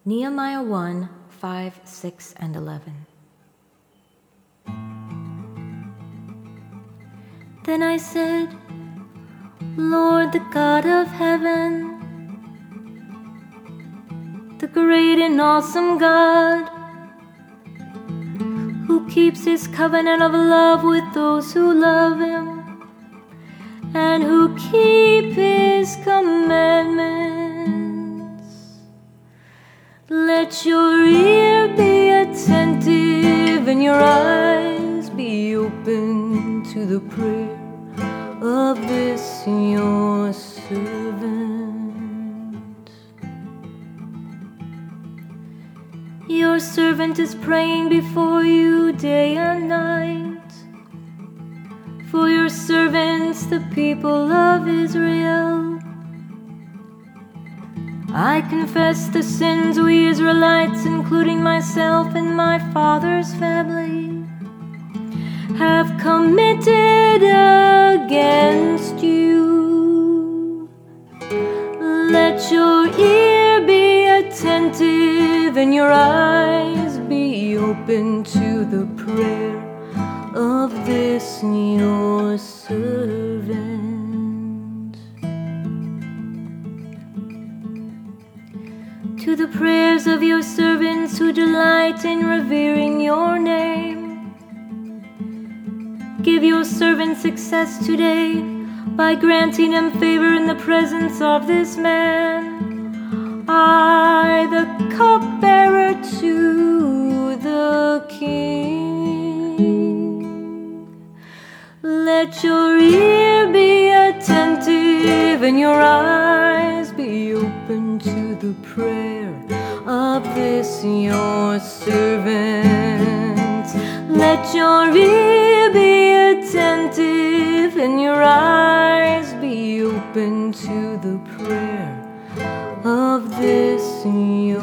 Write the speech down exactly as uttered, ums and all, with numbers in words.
Nehemiah one, five, six, and eleven. Then I said, Lord, the God of heaven, the great and awesome God, who keeps his covenant of love with those who love him and who keep his commandments. Let your ear be attentive and your eyes be open to the prayer of this your servant. Your servant is praying before you day and night for your servants, the people of Israel. I confess the sins we Israelites, including myself and my father's family, have committed against you. Let your ear be attentive and your eyes be open to the prayer of this your servant. To the prayers of your servants who delight in revering your name, give your servant success today by granting him favor in the presence of this man, I, the cupbearer to the king. Let your ear be attentive and your eyes be open to the prayer of this your servant. Let your ear be attentive and your eyes be open to the prayer of this your